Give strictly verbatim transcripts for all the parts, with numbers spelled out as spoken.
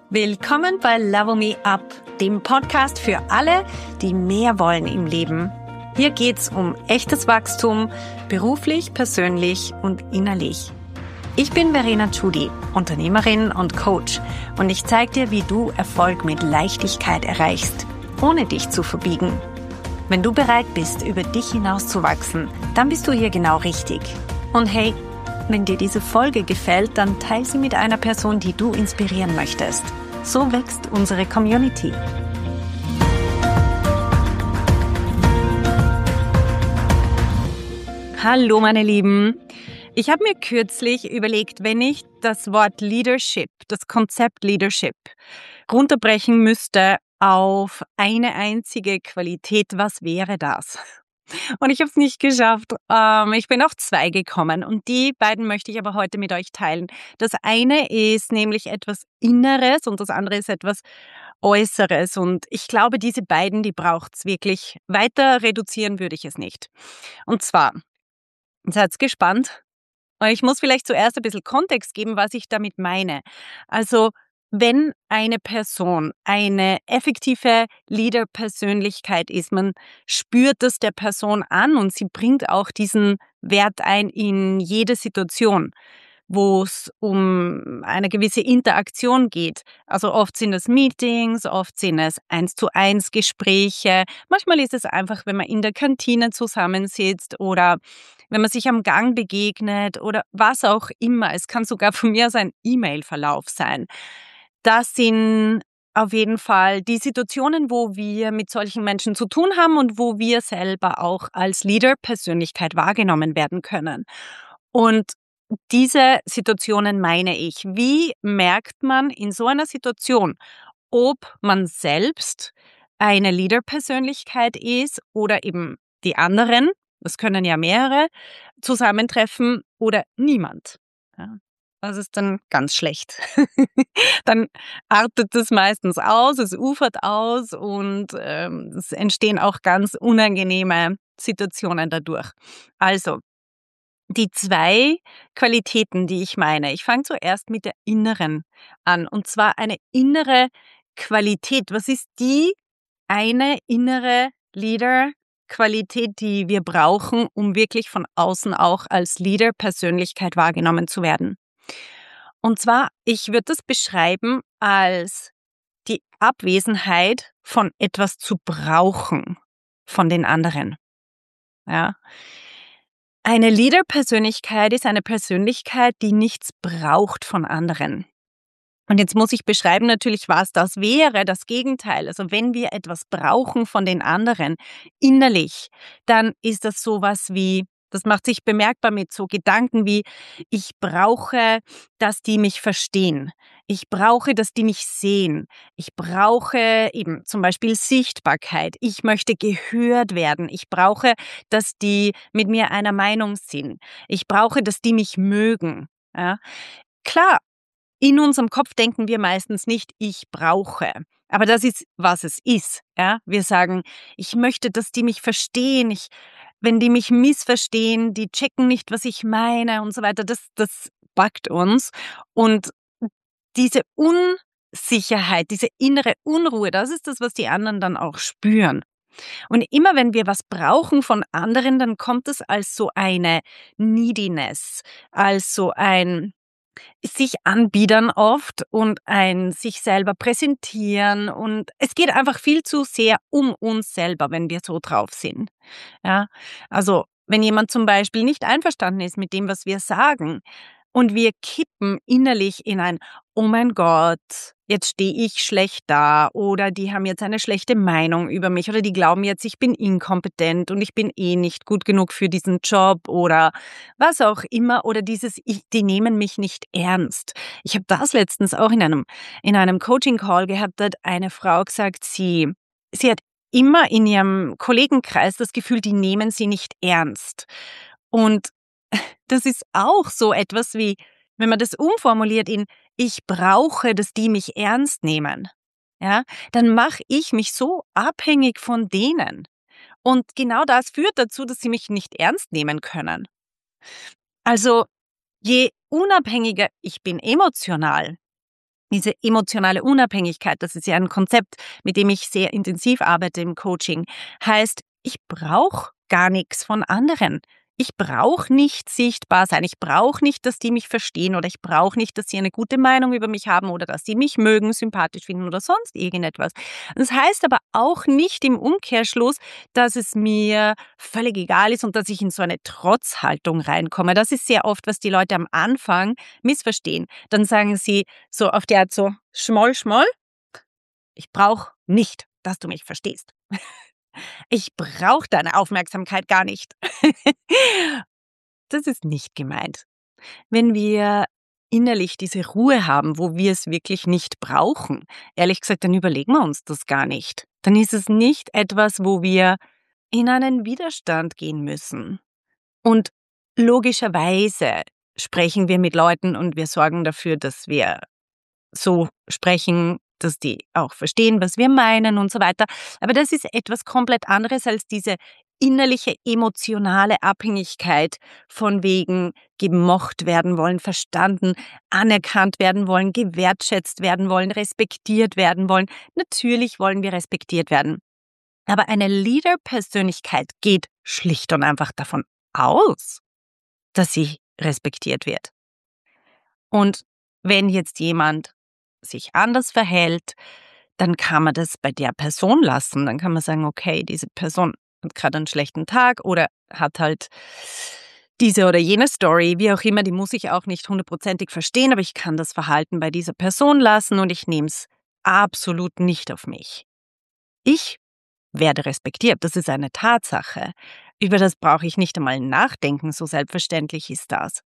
Willkommen bei Level Me Up, dem Podcast für alle, die mehr wollen im Leben. Hier geht's um echtes Wachstum, beruflich, persönlich und innerlich. Ich bin Verena Tschudi, Unternehmerin und Coach, und ich zeige dir, wie du Erfolg mit Leichtigkeit erreichst, ohne dich zu verbiegen. Wenn du bereit bist, über dich hinauszuwachsen, dann bist du hier genau richtig. Und hey, wenn dir diese Folge gefällt, dann teile sie mit einer Person, die du inspirieren möchtest. So wächst unsere Community. Hallo meine Lieben. Ich habe mir kürzlich überlegt, wenn ich das Wort Leadership, das Konzept Leadership runterbrechen müsste auf eine einzige Qualität, was wäre das? Und ich habe es nicht geschafft. Ähm, ich bin auf zwei gekommen und die beiden möchte ich aber heute mit euch teilen. Das eine ist nämlich etwas Inneres und das andere ist etwas Äußeres. Und ich glaube, diese beiden, die braucht es wirklich. Weiter reduzieren würde ich es nicht. Und zwar, seid gespannt. Ich muss vielleicht zuerst ein bisschen Kontext geben, was ich damit meine. Also, wenn eine Person eine effektive Leader-Persönlichkeit ist, man spürt das der Person an und sie bringt auch diesen Wert ein in jede Situation, wo es um eine gewisse Interaktion geht. Also oft sind es Meetings, oft sind es eins zu eins Gespräche. Manchmal ist es einfach, wenn man in der Kantine zusammensitzt oder wenn man sich am Gang begegnet oder was auch immer. Es kann sogar von mir aus ein E-Mail-Verlauf sein. Das sind auf jeden Fall die Situationen, wo wir mit solchen Menschen zu tun haben und wo wir selber auch als Leader-Persönlichkeit wahrgenommen werden können. Und diese Situationen meine ich. Wie merkt man in so einer Situation, ob man selbst eine Leader-Persönlichkeit ist oder eben die anderen, das können ja mehrere, zusammentreffen oder niemand? Ja, das ist dann ganz schlecht. Dann artet es meistens aus, es ufert aus und ähm, es entstehen auch ganz unangenehme Situationen dadurch. Also, die zwei Qualitäten, die ich meine. Ich fange zuerst mit der inneren an, und zwar eine innere Qualität. Was ist die eine innere Leader-Qualität, die wir brauchen, um wirklich von außen auch als Leader-Persönlichkeit wahrgenommen zu werden? Und zwar, ich würde das beschreiben als die Abwesenheit von etwas zu brauchen von den anderen. Ja. Eine Leader-Persönlichkeit ist eine Persönlichkeit, die nichts braucht von anderen. Und jetzt muss ich beschreiben natürlich, was das wäre, das Gegenteil. Also wenn wir etwas brauchen von den anderen innerlich, dann ist das sowas wie, das macht sich bemerkbar mit so Gedanken wie, ich brauche, dass die mich verstehen. Ich brauche, dass die mich sehen. Ich brauche eben zum Beispiel Sichtbarkeit. Ich möchte gehört werden. Ich brauche, dass die mit mir einer Meinung sind. Ich brauche, dass die mich mögen. Ja? Klar, in unserem Kopf denken wir meistens nicht, ich brauche. Aber das ist, was es ist. Ja? Wir sagen, ich möchte, dass die mich verstehen. Ich, wenn die mich missverstehen, die checken nicht, was ich meine und so weiter. Das, das packt uns. Und diese Unsicherheit, diese innere Unruhe, das ist das, was die anderen dann auch spüren. Und immer wenn wir was brauchen von anderen, dann kommt es als so eine Neediness, als so ein sich anbiedern oft und ein sich selber präsentieren, und es geht einfach viel zu sehr um uns selber, wenn wir so drauf sind. Ja, also wenn jemand zum Beispiel nicht einverstanden ist mit dem, was wir sagen, und wir kippen innerlich in ein „Oh mein Gott, jetzt stehe ich schlecht da" oder „Die haben jetzt eine schlechte Meinung über mich" oder „Die glauben jetzt, ich bin inkompetent und ich bin eh nicht gut genug für diesen Job" oder was auch immer, oder dieses ich „Die nehmen mich nicht ernst." Ich habe das letztens auch in einem in einem Coaching-Call gehabt, da hat eine Frau gesagt, sie sie hat immer in ihrem Kollegenkreis das Gefühl, die nehmen sie nicht ernst. Und das ist auch so etwas wie, wenn man das umformuliert in „Ich brauche, dass die mich ernst nehmen", ja, dann mache ich mich so abhängig von denen. Und genau das führt dazu, dass sie mich nicht ernst nehmen können. Also, je unabhängiger ich bin emotional, Diese emotionale Unabhängigkeit, das ist ja ein Konzept, mit dem ich sehr intensiv arbeite im Coaching, heißt, ich brauche gar nichts von anderen. Ich brauche nicht sichtbar sein. Ich brauche nicht, dass die mich verstehen oder ich brauche nicht, dass sie eine gute Meinung über mich haben oder dass sie mich mögen, sympathisch finden oder sonst irgendetwas. Das heißt aber auch nicht im Umkehrschluss, dass es mir völlig egal ist und dass ich in so eine Trotzhaltung reinkomme. Das ist sehr oft, was die Leute am Anfang missverstehen. Dann sagen sie so auf die Art so, Schmoll, Schmoll, ich brauche nicht, dass du mich verstehst. Ich brauche deine Aufmerksamkeit gar nicht. Das ist nicht gemeint. Wenn wir innerlich diese Ruhe haben, wo wir es wirklich nicht brauchen, ehrlich gesagt, dann überlegen wir uns das gar nicht. Dann ist es nicht etwas, wo wir in einen Widerstand gehen müssen. Und logischerweise sprechen wir mit Leuten und wir sorgen dafür, dass wir so sprechen, dass die auch verstehen, was wir meinen und so weiter. Aber das ist etwas komplett anderes als diese innerliche emotionale Abhängigkeit von wegen gemocht werden wollen, verstanden, anerkannt werden wollen, gewertschätzt werden wollen, respektiert werden wollen. Natürlich wollen wir respektiert werden. Aber eine Leader-Persönlichkeit geht schlicht und einfach davon aus, dass sie respektiert wird. Und wenn jetzt jemand sich anders verhält, dann kann man das bei der Person lassen. Dann kann man sagen, okay, diese Person hat gerade einen schlechten Tag oder hat halt diese oder jene Story, wie auch immer, die muss ich auch nicht hundertprozentig verstehen, aber ich kann das Verhalten bei dieser Person lassen und ich nehme es absolut nicht auf mich. Ich werde respektiert, das ist eine Tatsache. Über das brauche ich nicht einmal nachdenken, so selbstverständlich ist das.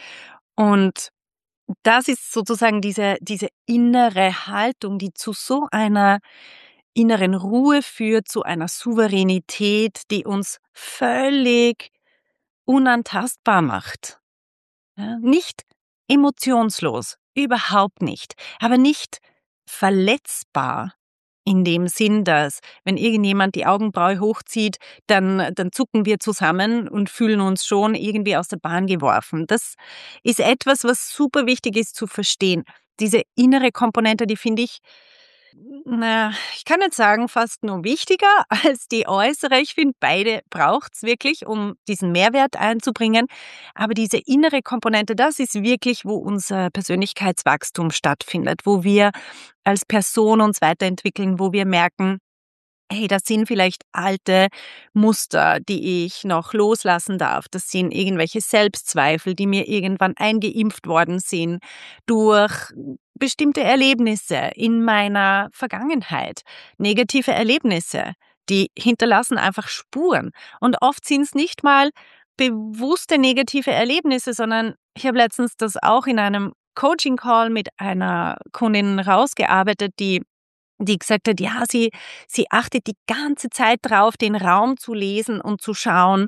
Und das ist sozusagen diese, diese innere Haltung, die zu so einer inneren Ruhe führt, zu einer Souveränität, die uns völlig unantastbar macht. Ja, nicht emotionslos, überhaupt nicht, aber nicht verletzbar. In dem Sinn, dass wenn irgendjemand die Augenbraue hochzieht, dann, dann zucken wir zusammen und fühlen uns schon irgendwie aus der Bahn geworfen. Das ist etwas, was super wichtig ist zu verstehen. Diese innere Komponente, die finde ich, na, ich kann nicht sagen, fast nur wichtiger als die äußere. Ich finde, beide braucht's wirklich, um diesen Mehrwert einzubringen. Aber diese innere Komponente, das ist wirklich, wo unser Persönlichkeitswachstum stattfindet, wo wir als Person uns weiterentwickeln, wo wir merken, hey, das sind vielleicht alte Muster, die ich noch loslassen darf. Das sind irgendwelche Selbstzweifel, die mir irgendwann eingeimpft worden sind durch bestimmte Erlebnisse in meiner Vergangenheit. Negative Erlebnisse, die hinterlassen einfach Spuren. Und oft sind es nicht mal bewusste negative Erlebnisse, sondern ich habe letztens das auch in einem Coaching-Call mit einer Kundin rausgearbeitet, die die gesagt hat, ja, sie, sie achtet die ganze Zeit drauf, den Raum zu lesen und zu schauen,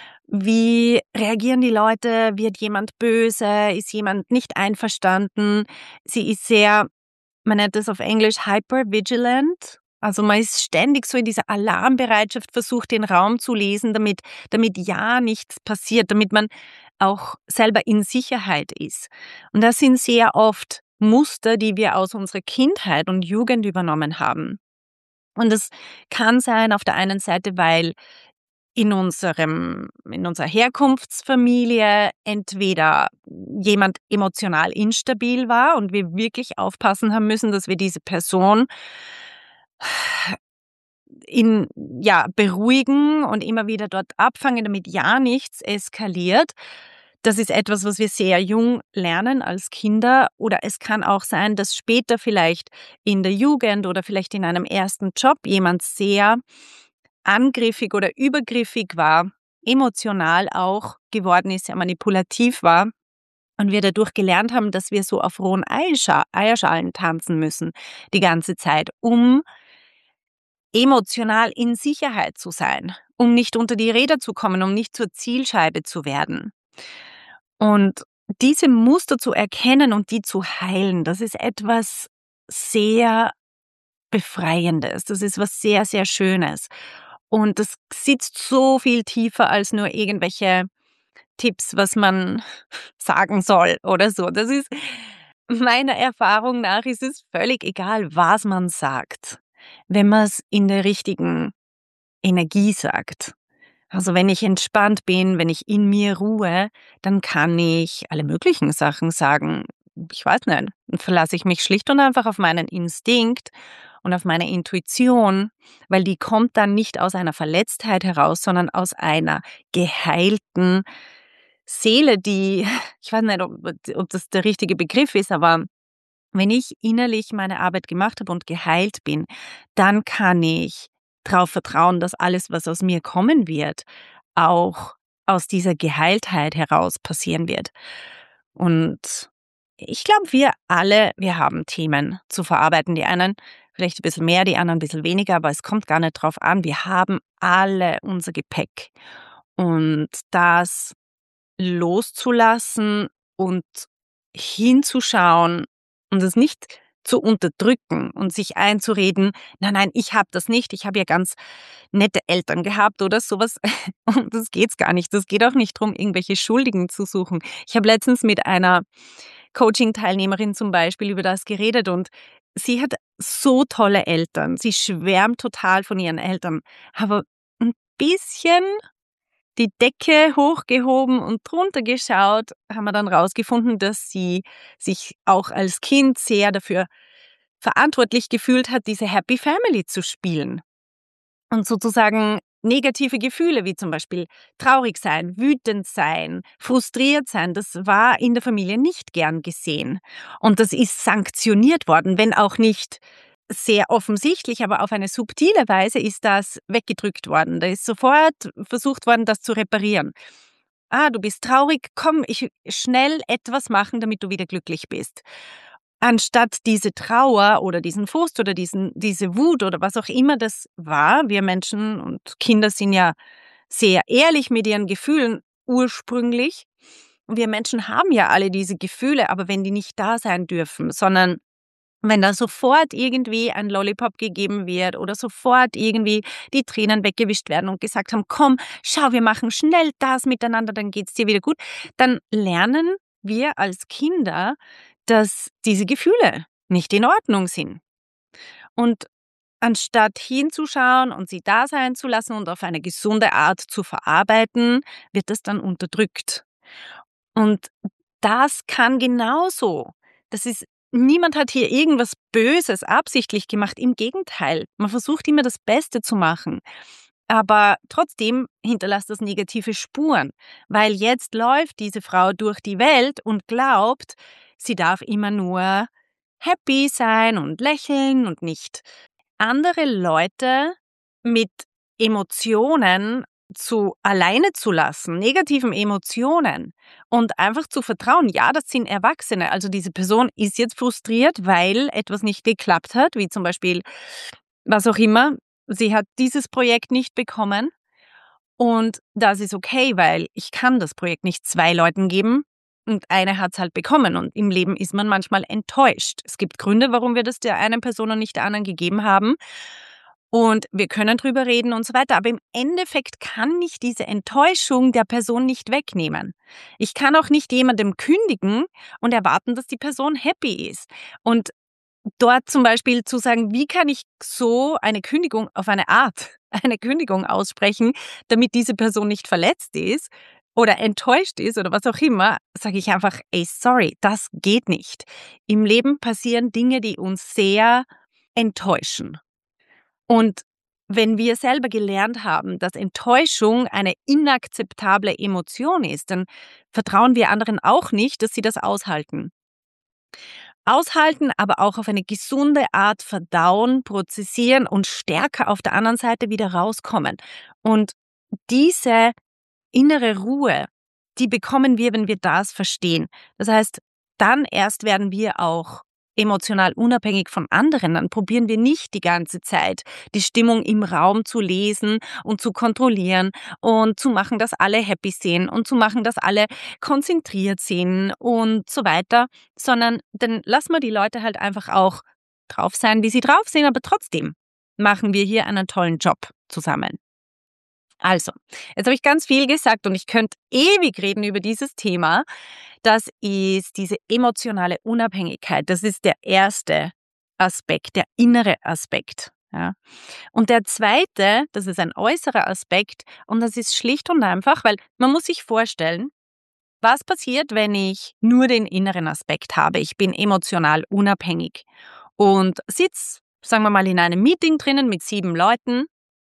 wie reagieren die Leute, wird jemand böse, ist jemand nicht einverstanden. Sie ist sehr, man nennt das auf Englisch hypervigilant. Also man ist ständig so in dieser Alarmbereitschaft, versucht den Raum zu lesen, damit, damit ja nichts passiert, damit man auch selber in Sicherheit ist. Und das sind sehr oft Muster, die wir aus unserer Kindheit und Jugend übernommen haben. Und das kann sein auf der einen Seite, weil in unserem, in unserer Herkunftsfamilie entweder jemand emotional instabil war und wir wirklich aufpassen haben müssen, dass wir diese Person in, ja, beruhigen und immer wieder dort abfangen, damit ja nichts eskaliert. Das ist etwas, was wir sehr jung lernen als Kinder. Oder es kann auch sein, dass später vielleicht in der Jugend oder vielleicht in einem ersten Job jemand sehr angriffig oder übergriffig war, emotional auch geworden ist, sehr manipulativ war. Und wir dadurch gelernt haben, dass wir so auf rohen Eierscha- Eierschalen tanzen müssen die ganze Zeit, um emotional in Sicherheit zu sein, um nicht unter die Räder zu kommen, um nicht zur Zielscheibe zu werden. Und diese Muster zu erkennen und die zu heilen, das ist etwas sehr Befreiendes. Das ist was sehr, sehr Schönes. Und das sitzt so viel tiefer als nur irgendwelche Tipps, was man sagen soll oder so. Das ist Meiner Erfahrung nach ist es völlig egal, was man sagt, wenn man's in der richtigen Energie sagt. Also, wenn ich entspannt bin, wenn ich in mir ruhe, dann kann ich alle möglichen Sachen sagen. Ich weiß nicht, dann verlasse ich mich schlicht und einfach auf meinen Instinkt und auf meine Intuition, weil die kommt dann nicht aus einer Verletztheit heraus, sondern aus einer geheilten Seele, die ich weiß nicht, ob ob das der richtige Begriff ist, aber wenn ich innerlich meine Arbeit gemacht habe und geheilt bin, dann kann ich drauf vertrauen, dass alles, was aus mir kommen wird, auch aus dieser Geheiltheit heraus passieren wird. Und ich glaube, wir alle, wir haben Themen zu verarbeiten. Die einen vielleicht ein bisschen mehr, die anderen ein bisschen weniger, aber es kommt gar nicht drauf an. Wir haben alle unser Gepäck. Und das loszulassen und hinzuschauen und es nicht zu unterdrücken und sich einzureden: „Nein, nein, ich habe das nicht. Ich habe ja ganz nette Eltern gehabt“ oder sowas. Um das geht's gar nicht. Es geht auch nicht drum, irgendwelche Schuldigen zu suchen. Ich habe letztens mit einer Coaching-Teilnehmerin zum Beispiel über das geredet und sie hat so tolle Eltern. Sie schwärmt total von ihren Eltern, aber 'n bisschen die Decke hochgehoben und drunter geschaut, haben wir dann rausgefunden, dass sie sich auch als Kind sehr dafür verantwortlich gefühlt hat, diese Happy Family zu spielen. Und sozusagen negative Gefühle wie zum Beispiel traurig sein, wütend sein, frustriert sein, das war in der Familie nicht gern gesehen. Und das ist sanktioniert worden, wenn auch nicht sehr offensichtlich, aber auf eine subtile Weise ist das weggedrückt worden. Da ist sofort versucht worden, das zu reparieren. Ah, du bist traurig, komm, ich schnell etwas machen, damit du wieder glücklich bist. Anstatt diese Trauer oder diesen Frust oder diesen diese Wut oder was auch immer das war, wir Menschen und Kinder sind ja sehr ehrlich mit ihren Gefühlen ursprünglich. Und wir Menschen haben ja alle diese Gefühle, aber wenn die nicht da sein dürfen, sondern wenn da sofort irgendwie ein Lollipop gegeben wird oder sofort irgendwie die Tränen weggewischt werden und gesagt haben: „Komm, schau, wir machen schnell das miteinander, dann geht's dir wieder gut“, dann lernen wir als Kinder, dass diese Gefühle nicht in Ordnung sind. Und anstatt hinzuschauen und sie da sein zu lassen und auf eine gesunde Art zu verarbeiten, wird das dann unterdrückt. Und das kann genauso. Das ist Niemand hat hier irgendwas Böses absichtlich gemacht. Im Gegenteil, man versucht immer das Beste zu machen. Aber trotzdem hinterlässt das negative Spuren, weil jetzt läuft diese Frau durch die Welt und glaubt, sie darf immer nur happy sein und lächeln und nicht andere Leute mit Emotionen zu alleine zu lassen, negativen Emotionen und einfach zu vertrauen, ja, das sind Erwachsene. Also diese Person ist jetzt frustriert, weil etwas nicht geklappt hat, wie zum Beispiel, was auch immer. Sie hat dieses Projekt nicht bekommen und das ist okay, weil ich kann das Projekt nicht zwei Leuten geben und eine hat's halt bekommen und im Leben ist man manchmal enttäuscht. Es gibt Gründe, warum wir das der einen Person und nicht der anderen gegeben haben und wir können drüber reden und so weiter, aber im Endeffekt kann ich diese Enttäuschung der Person nicht wegnehmen. Ich kann auch nicht jemandem kündigen und erwarten, dass die Person happy ist. Und dort zum Beispiel zu sagen: „Wie kann ich so eine Kündigung auf eine Art eine Kündigung aussprechen, damit diese Person nicht verletzt ist oder enttäuscht ist oder was auch immer?“ Sage ich einfach: „Ey, sorry, das geht nicht.“ Im Leben passieren Dinge, die uns sehr enttäuschen. Und wenn wir selber gelernt haben, dass Enttäuschung eine inakzeptable Emotion ist, dann vertrauen wir anderen auch nicht, dass sie das aushalten. Aushalten, aber auch auf eine gesunde Art verdauen, prozessieren und stärker auf der anderen Seite wieder rauskommen. Und diese innere Ruhe, die bekommen wir, wenn wir das verstehen. Das heißt, dann erst werden wir auch emotional unabhängig von anderen. Dann probieren wir nicht die ganze Zeit, die Stimmung im Raum zu lesen und zu kontrollieren und zu machen, dass alle happy sind und zu machen, dass alle konzentriert sind und so weiter, sondern dann lassen wir die Leute halt einfach auch drauf sein, wie sie drauf sind, aber trotzdem machen wir hier einen tollen Job zusammen. Also, jetzt habe ich ganz viel gesagt und ich könnte ewig reden über dieses Thema. Das ist diese emotionale Unabhängigkeit. Das ist der erste Aspekt, der innere Aspekt. Ja. Und der zweite, das ist ein äußerer Aspekt und das ist schlicht und einfach, weil man muss sich vorstellen, was passiert, wenn ich nur den inneren Aspekt habe. Ich bin emotional unabhängig und sitze, sagen wir mal, in einem Meeting drinnen mit sieben Leuten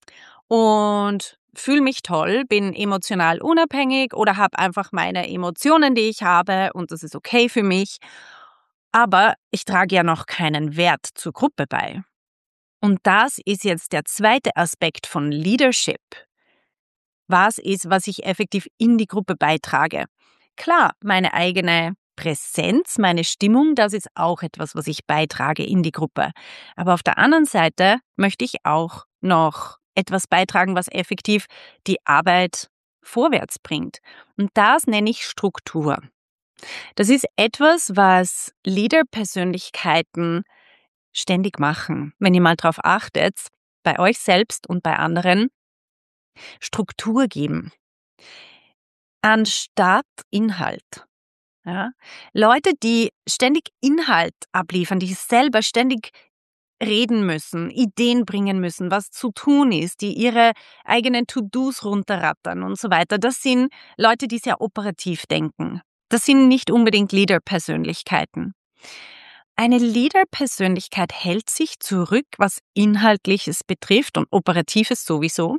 und fühle mich toll, bin emotional unabhängig oder habe einfach meine Emotionen, die ich habe und das ist okay für mich. Aber ich trage ja noch keinen Wert zur Gruppe bei. Und das ist jetzt der zweite Aspekt von Leadership. Was ist, was ich effektiv in die Gruppe beitrage? Klar, meine eigene Präsenz, meine Stimmung, das ist auch etwas, was ich beitrage in die Gruppe. Aber auf der anderen Seite möchte ich auch noch etwas beitragen, was effektiv die Arbeit vorwärts bringt. Und das nenne ich Struktur. Das ist etwas, was Leader-Persönlichkeiten ständig machen. Wenn ihr mal darauf achtet, bei euch selbst und bei anderen, Struktur geben, anstatt Inhalt. Ja? Leute, die ständig Inhalt abliefern, die selber ständig reden müssen, Ideen bringen müssen, was zu tun ist, die ihre eigenen To-Dos runterrattern und so weiter, das sind Leute, die sehr operativ denken. Das sind nicht unbedingt Leader-Persönlichkeiten. Eine Leader-Persönlichkeit hält sich zurück, was Inhaltliches betrifft und Operatives sowieso,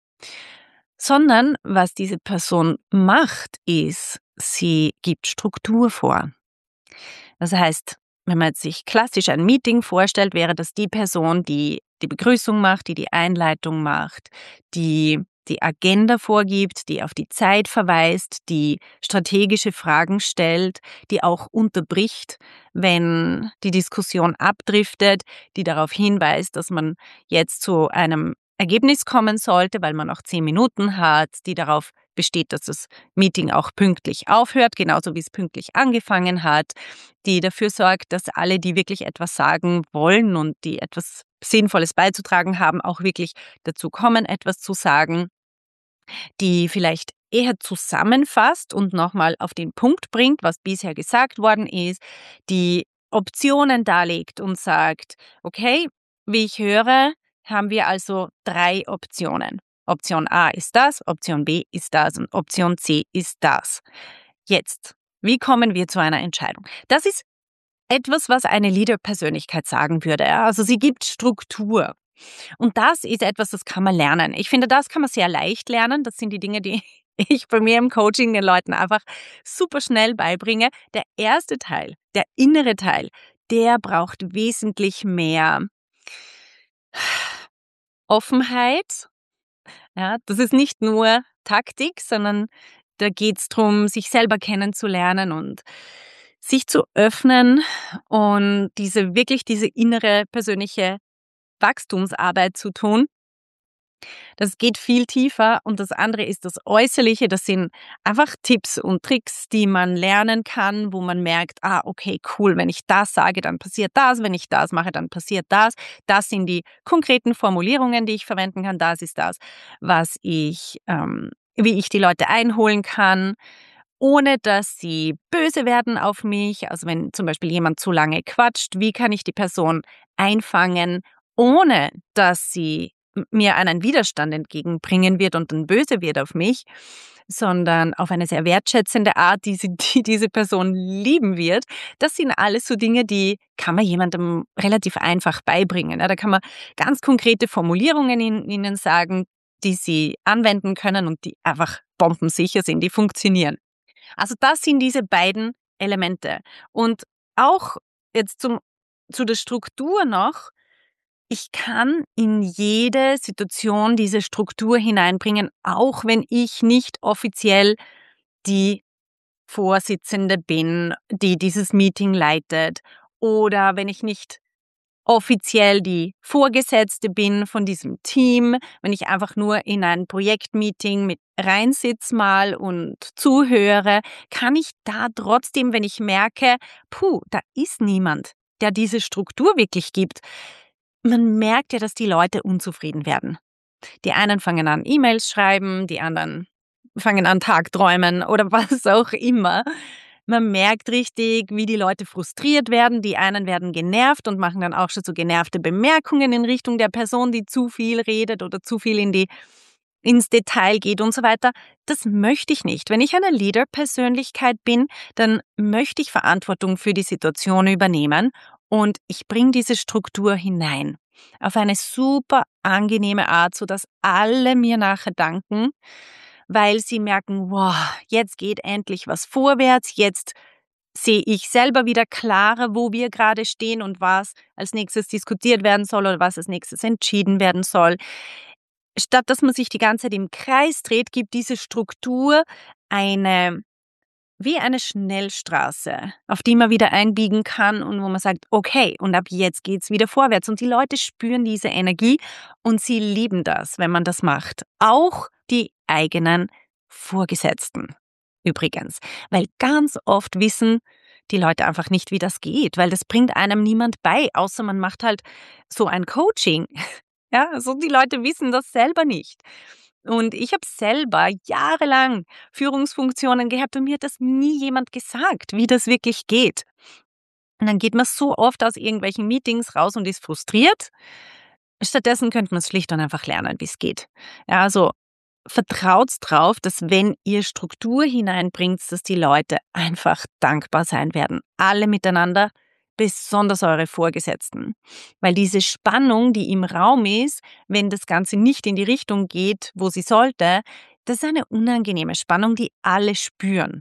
sondern was diese Person macht, ist, sie gibt Struktur vor. Das heißt, wenn man sich klassisch ein Meeting vorstellt, wäre das die Person, die die Begrüßung macht, die die Einleitung macht, die die Agenda vorgibt, die auf die Zeit verweist, die strategische Fragen stellt, die auch unterbricht, wenn die Diskussion abdriftet, die darauf hinweist, dass man jetzt zu einem Ergebnis kommen sollte, weil man noch zehn Minuten hat, die darauf besteht, dass das Meeting auch pünktlich aufhört, genauso wie es pünktlich angefangen hat, die dafür sorgt, dass alle, die wirklich etwas sagen wollen und die etwas Sinnvolles beizutragen haben, auch wirklich dazu kommen, etwas zu sagen, die vielleicht eher zusammenfasst und nochmal auf den Punkt bringt, was bisher gesagt worden ist, die Optionen darlegt und sagt, okay, wie ich höre, haben wir also drei Optionen. Option A ist das, Option B ist das und Option C ist das. Jetzt, wie kommen wir zu einer Entscheidung? Das ist etwas, was eine Leader-Persönlichkeit sagen würde. Ja? Also sie gibt Struktur. Und das ist etwas, das kann man lernen. Ich finde, das kann man sehr leicht lernen. Das sind die Dinge, die ich bei mir im Coaching den Leuten einfach super schnell beibringe. Der erste Teil, der innere Teil, der braucht wesentlich mehr Offenheit. Ja, das ist nicht nur Taktik, sondern da geht es darum, sich selber kennenzulernen und sich zu öffnen und diese wirklich diese innere persönliche Wachstumsarbeit zu tun. Das geht viel tiefer und das andere ist das Äußerliche. Das sind einfach Tipps und Tricks, die man lernen kann, wo man merkt, ah, okay, cool, wenn ich das sage, dann passiert das, wenn ich das mache, dann passiert das. Das sind die konkreten Formulierungen, die ich verwenden kann. Das ist das, was ich, ähm, wie ich die Leute einholen kann, ohne dass sie böse werden auf mich. Also wenn zum Beispiel jemand zu lange quatscht, wie kann ich die Person einfangen, ohne dass sie mir einen Widerstand entgegenbringen wird und dann böse wird auf mich, sondern auf eine sehr wertschätzende Art, die, sie, die diese Person lieben wird. Das sind alles so Dinge, die kann man jemandem relativ einfach beibringen. Da kann man ganz konkrete Formulierungen in, ihnen sagen, die sie anwenden können und die einfach bombensicher sind, die funktionieren. Also das sind diese beiden Elemente. Und auch jetzt zum, zu der Struktur noch, ich kann in jede Situation diese Struktur hineinbringen, auch wenn ich nicht offiziell die Vorsitzende bin, die dieses Meeting leitet, oder wenn ich nicht offiziell die Vorgesetzte bin von diesem Team, wenn ich einfach nur in ein Projektmeeting mit reinsitz mal und zuhöre, kann ich da trotzdem, wenn ich merke, puh, da ist niemand, der diese Struktur wirklich gibt, man merkt ja, dass die Leute unzufrieden werden. Die einen fangen an, E-Mails schreiben, die anderen fangen an, Tagträumen oder was auch immer. Man merkt richtig, wie die Leute frustriert werden. Die einen werden genervt und machen dann auch schon so genervte Bemerkungen in Richtung der Person, die zu viel redet oder zu viel in die, ins Detail geht und so weiter. Das möchte ich nicht. Wenn ich eine Leader-Persönlichkeit bin, dann möchte ich Verantwortung für die Situation übernehmen und ich bringe diese Struktur hinein. Auf eine super angenehme Art, sodass alle mir nachher danken, weil sie merken, wow, jetzt geht endlich was vorwärts, jetzt sehe ich selber wieder klarer, wo wir gerade stehen und was als nächstes diskutiert werden soll oder was als nächstes entschieden werden soll. Statt dass man sich die ganze Zeit im Kreis dreht, gibt diese Struktur eine, wie eine Schnellstraße, auf die man wieder einbiegen kann und wo man sagt, okay, und ab jetzt geht's wieder vorwärts. Und die Leute spüren diese Energie und sie lieben das, wenn man das macht. Auch die eigenen Vorgesetzten übrigens. Weil ganz oft wissen die Leute einfach nicht, wie das geht, weil das bringt einem niemand bei, außer man macht halt so ein Coaching. Ja, also die Leute wissen das selber nicht. Und ich habe selber jahrelang Führungsfunktionen gehabt und mir hat das nie jemand gesagt, wie das wirklich geht. Und dann geht man so oft aus irgendwelchen Meetings raus und ist frustriert. Stattdessen könnte man es schlicht und einfach lernen, wie es geht. Ja, also vertraut drauf, dass wenn ihr Struktur hineinbringt, dass die Leute einfach dankbar sein werden. Alle miteinander, besonders eure Vorgesetzten. Weil diese Spannung, die im Raum ist, wenn das Ganze nicht in die Richtung geht, wo sie sollte, das ist eine unangenehme Spannung, die alle spüren.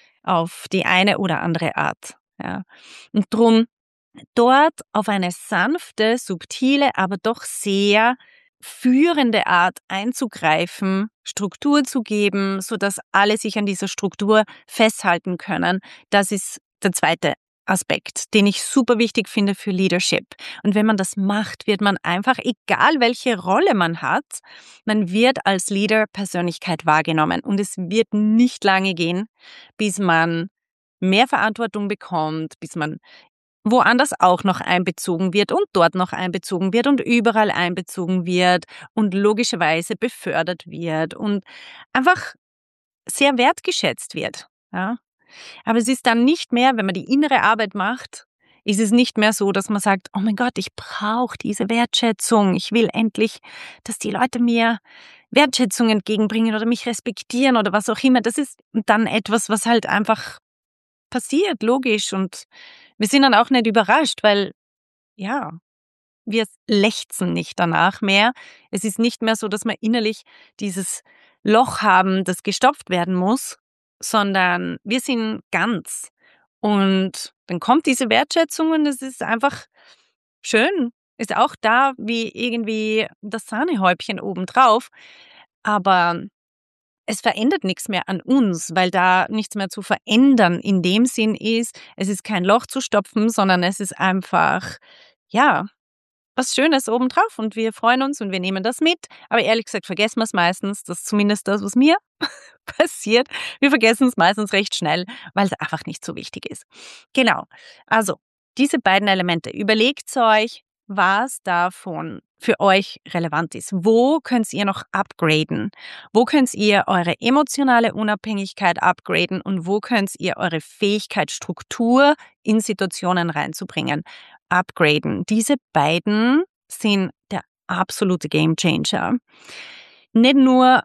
Auf die eine oder andere Art. Ja. Und drum dort auf eine sanfte, subtile, aber doch sehr führende Art einzugreifen, Struktur zu geben, sodass alle sich an dieser Struktur festhalten können. Das ist der zweite Aspekt, den ich super wichtig finde für Leadership. Und wenn man das macht, wird man einfach, egal welche Rolle man hat, man wird als Leader-Persönlichkeit wahrgenommen. Und es wird nicht lange gehen, bis man mehr Verantwortung bekommt, bis man woanders auch noch einbezogen wird und dort noch einbezogen wird und überall einbezogen wird und logischerweise befördert wird und einfach sehr wertgeschätzt wird. Ja? Aber es ist dann nicht mehr, wenn man die innere Arbeit macht, ist es nicht mehr so, dass man sagt, oh mein Gott, ich brauche diese Wertschätzung. Ich will endlich, dass die Leute mir Wertschätzung entgegenbringen oder mich respektieren oder was auch immer. Das ist dann etwas, was halt einfach passiert, logisch. Und wir sind dann auch nicht überrascht, weil, ja, wir lechzen nicht danach mehr. Es ist nicht mehr so, dass wir innerlich dieses Loch haben, das gestopft werden muss, sondern wir sind ganz. Und dann kommt diese Wertschätzung und es ist einfach schön. Ist auch da wie irgendwie das Sahnehäubchen obendrauf. Aber es verändert nichts mehr an uns, weil da nichts mehr zu verändern in dem Sinn ist, es ist kein Loch zu stopfen, sondern es ist einfach, ja, was Schönes obendrauf und wir freuen uns und wir nehmen das mit. Aber ehrlich gesagt vergessen wir es meistens, das ist zumindest das, was mir passiert. Wir vergessen es meistens recht schnell, weil es einfach nicht so wichtig ist. Genau, also diese beiden Elemente, überlegt euch, was davon für euch relevant ist. Wo könnt ihr noch upgraden? Wo könnt ihr eure emotionale Unabhängigkeit upgraden und wo könnt ihr eure Fähigkeit, Struktur in Situationen reinzubringen, upgraden? Diese beiden sind der absolute Gamechanger. Nicht nur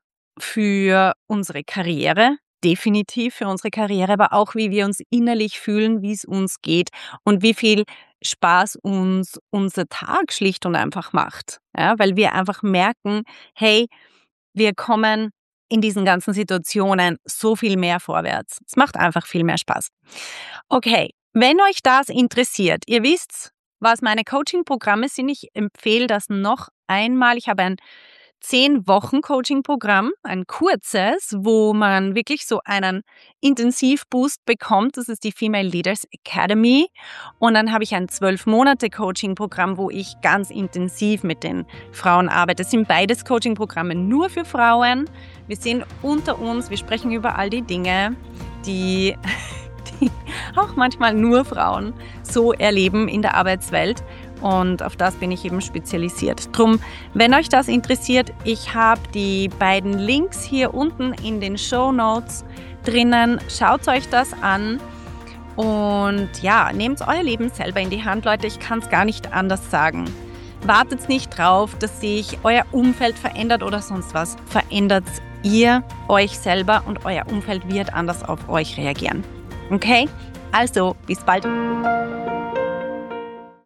für unsere Karriere, definitiv für unsere Karriere, aber auch wie wir uns innerlich fühlen, wie es uns geht und wie viel Spaß uns unser Tag schlicht und einfach macht. Ja, weil wir einfach merken, hey, wir kommen in diesen ganzen Situationen so viel mehr vorwärts. Es macht einfach viel mehr Spaß. Okay, wenn euch das interessiert, ihr wisst, was meine Coaching-Programme sind, ich empfehle das noch einmal. Ich habe ein zehn Wochen Coaching-Programm, ein kurzes, wo man wirklich so einen Intensivboost bekommt. Das ist die Female Leaders Academy. Und dann habe ich ein zwölf Monate Coaching-Programm, wo ich ganz intensiv mit den Frauen arbeite. Das sind beides Coaching-Programme nur für Frauen. Wir sind unter uns, wir sprechen über all die Dinge, die, die auch manchmal nur Frauen so erleben in der Arbeitswelt. und auf das bin ich eben spezialisiert. Drum, wenn euch das interessiert, ich habe die beiden Links hier unten in den Shownotes drinnen. Schaut euch das an und ja, nehmt euer Leben selber in die Hand, Leute. Ich kann es gar nicht anders sagen. Wartet nicht drauf, dass sich euer Umfeld verändert oder sonst was. Verändert ihr euch selber und euer Umfeld wird anders auf euch reagieren. Okay? Also, bis bald.